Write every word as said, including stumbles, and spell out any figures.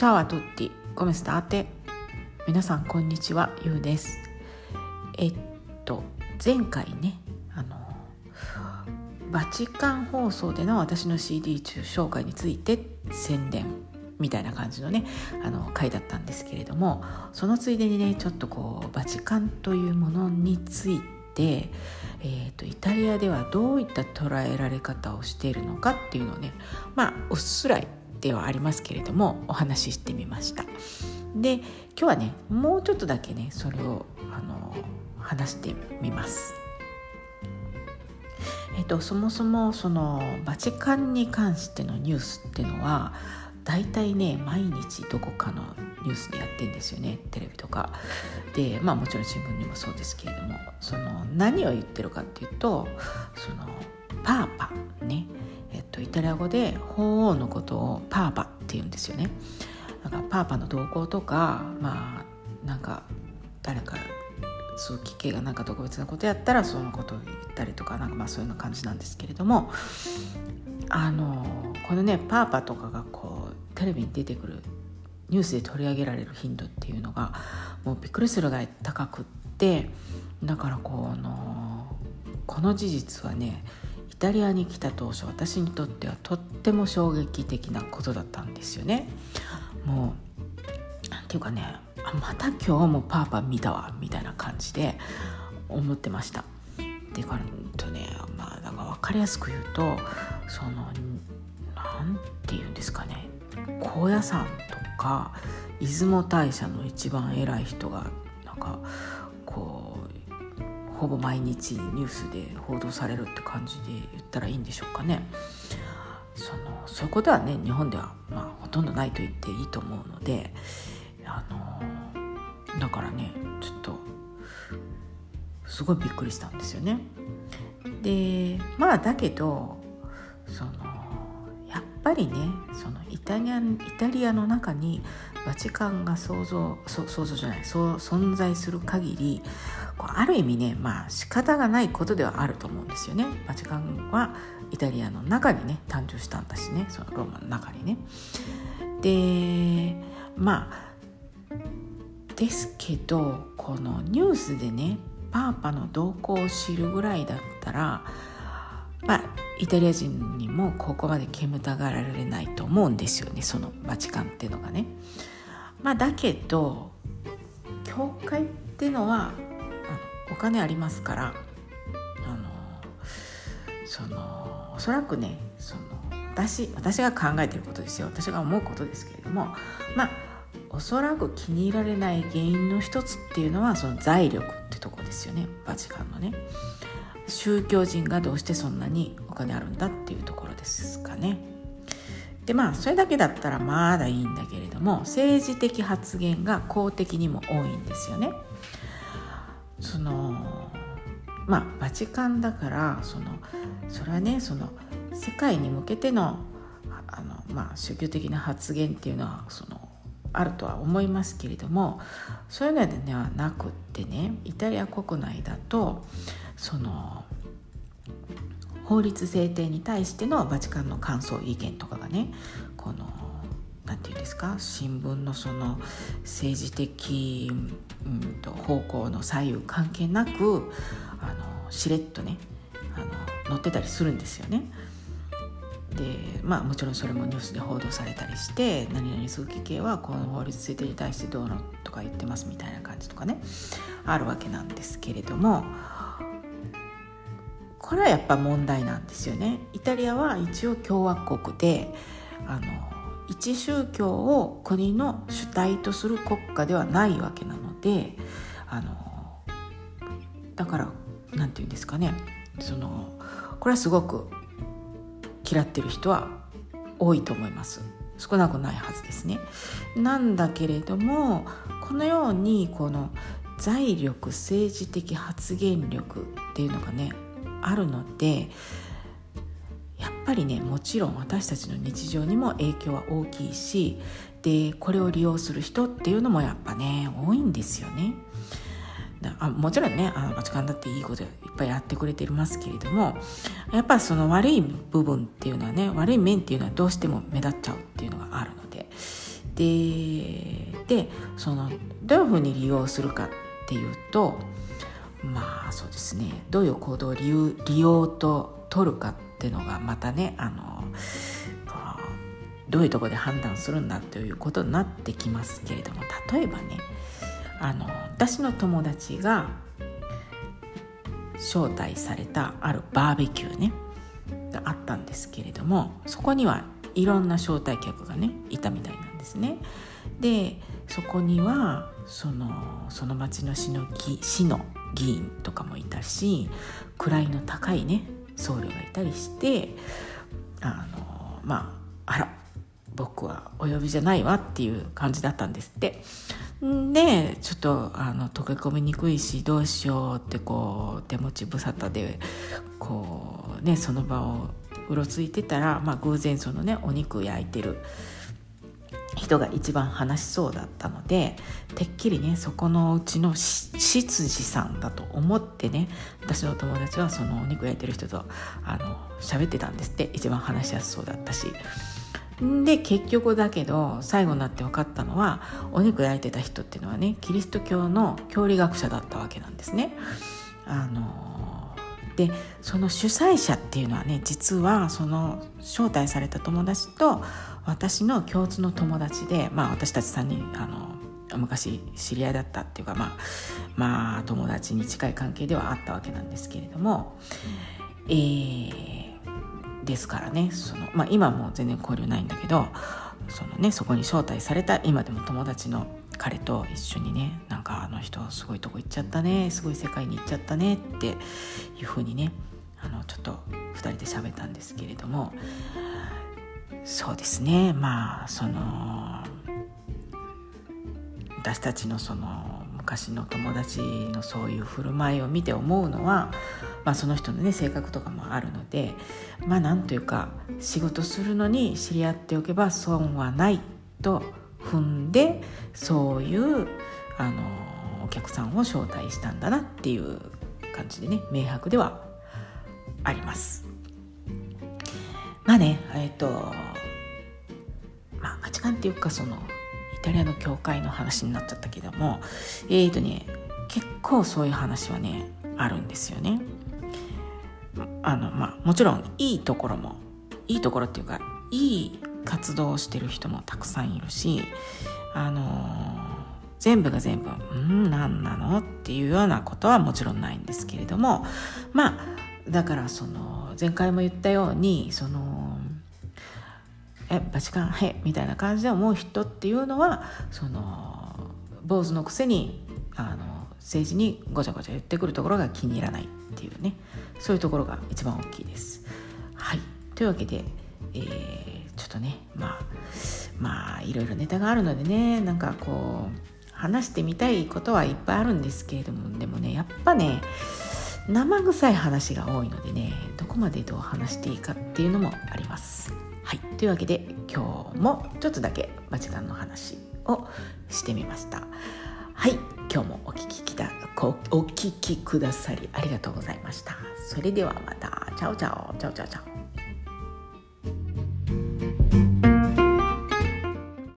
Ciao a tutti, come state? 皆さんこんにちは、ゆうです。えっと前回ねあのバチカン放送での私の シーディー 中紹介について宣伝みたいな感じのねあの回だったんですけれども、そのついでにねちょっとこうバチカンというものについて、えー、とイタリアではどういった捉えられ方をしているのかっていうのをね、まあうっすらではありますけれどもお話ししてみました。で今日はねもうちょっとだけねそれをあの話してみます。えっとそもそもそのバチカンに関してのニュースっていうのはだいたいね毎日どこかのニュースでやってるんですよね、テレビとかで。まあもちろん新聞にもそうですけれども、その何を言ってるかっていうと、そのパーパね、えっとイタリア語で法王のことをパーパって言うんですよね。だからパーパの動向とか、まあなんか誰か枢機系がなんか特別なことやったらそのことを言ったりとか、なんかまあそういうような感じなんですけれども、あのこのねパーパとかがこうテレビに出てくるニュースで取り上げられる頻度っていうのがもうびっくりするぐらい高くって、だからこのこの事実はねイタリアに来た当初私にとってはとっても衝撃的なことだったんですよね。もうなんていうかね、あまた今日もパーパ見たわみたいな感じで思ってました。でからとね、まあなんか分かりやすく言うと、そのなんていうんですかね、高野山とか出雲大社の一番偉い人がなんかこうほぼ毎日ニュースで報道されるって感じで言ったらいいんでしょうかね。そのそういうことはね日本ではまあほとんどないと言っていいと思うので、あのだからねちょっとすごいびっくりしたんですよね。でまあだけどそのやっぱりねそのイタリア、イタリアの中にバチカンが想像そ想像じゃないそう存在する限り、こうある意味ねまあ仕方がないことではあると思うんですよね。バチカンはイタリアの中にね誕生したんだしね、そのローマの中にね。でまあですけどこのニュースでねパーパの動向を知るぐらいだったら、まあイタリア人にもここまで煙たがられないと思うんですよね、そのバチカンっていうのがね。まあだけど教会っていうのはあのお金ありますから、あのそのおそらくねその私私が考えていることですよ、私が思うことですけれども、まあおそらく気に入られない原因の一つっていうのはその財力ってとこですよね、バチカンのね。宗教人がどうしてそんなにお金あるんだっていうところですかね。でまあそれだけだったらまだいいんだけれども、政治的発言が公的にも多いんですよね。そのまあバチカンだからそのそれはねその世界に向けてのあの、まあ、宗教的な発言っていうのはそのあるとは思いますけれども、そういうのではなくってね、イタリア国内だとその法律制定に対してのバチカンの感想意見とかがね、このなんていうんですか、新聞のその政治的、うん、と方向の左右関係なくあのしれっとねあの載ってたりするんですよね。でまあもちろんそれもニュースで報道されたりして、何々枢機系はこの法律制定に対してどうのとか言ってますみたいな感じとかねあるわけなんですけれども、これはやっぱ問題なんですよね。イタリアは一応共和国であの一宗教を国の主体とする国家ではないわけなので、あのだからなんていうんですかね、そのこれはすごく嫌ってる人は多いと思います。少なくないはずですね。なんだけれどもこのようにこの財力、政治的発言力っていうのがねあるので、やっぱりねもちろん私たちの日常にも影響は大きいし、でこれを利用する人っていうのもやっぱね多いんですよね。あもちろんねあのバチカンだっていいこといっぱいやってくれてますけれども、やっぱその悪い部分っていうのはね悪い面っていうのはどうしても目立っちゃうっていうのがあるので、 ででそのどういうふうに利用するかっていうと、まあそうですね、どういう行動を利用、利用と取るかっていうのがまたね、あのどういうところで判断するんだということになってきますけれども、例えばね、あの私の友達が招待されたあるバーベキューねがあったんですけれども、そこにはいろんな招待客がねいたみたいなんですね。でそこにはそのその町の市の議、市の議員とかもいたし、位の高いね僧侶がいたりして、あのまああら僕はお呼びじゃないわっていう感じだったんですって。でちょっとあの溶け込みにくいしどうしようってこう手持ち無沙汰でこうねその場をうろついてたら、まあ、偶然そのねお肉焼いてる人が一番話しそうだったので、てっきりねそこのうちの執事さんだと思ってね、私の友達はそのお肉焼いてる人とあの喋ってたんですって。一番話しやすそうだったし。で結局だけど最後になって分かったのは、お肉焼いてた人っていうのはねキリスト教の教理学者だったわけなんですね。あのでその主催者っていうのはね、実はその招待された友達と私の共通の友達で、まあ私たちさんにんあの昔知り合いだったっていうか、まあまあ友達に近い関係ではあったわけなんですけれども、えーですからね、その、まあ、今も全然交流ないんだけど、そのねそこに招待された今でも友達の彼と一緒にね、なんかあの人すごいとこ行っちゃったね、すごい世界に行っちゃったねっていう風にね、あのちょっとふたりで喋ったんですけれども、そうですね、まあその私たちのその昔の友達のそういう振る舞いを見て思うのは、まあ、その人のね性格とかもあるので、まあなんというか仕事するのに知り合っておけば損はないと踏んで、そういうあのお客さんを招待したんだなっていう感じでね、明白ではあります。まあね、えっとまあバチカンっていうかそのイタリアの教会の話になっちゃったけども、えーとね結構そういう話はねあるんですよね。あのまあもちろんいいところもいいところっていうかいい活動をしてる人もたくさんいるし、あのー、全部が全部うん何なのっていうようなことはもちろんないんですけれども、まあだからその前回も言ったように、そのえバチカンへみたいな感じで思う人っていうのは、その坊主のくせにあの政治にごちゃごちゃ言ってくるところが気に入らないっていうね、そういうところが一番大きいです。はい、というわけで、えー、ちょっとねまあまあいろいろネタがあるのでね、なんかこう話してみたいことはいっぱいあるんですけれども、でもねやっぱね生臭い話が多いのでね、どこまでどう話していいかっていうのもあります。はい、というわけで今日もちょっとだけバチカンの話をしてみました。はい、今日もお聞ききだお聞きくださりありがとうございました。それではまた。チャオチャオチャオチャオチャオ。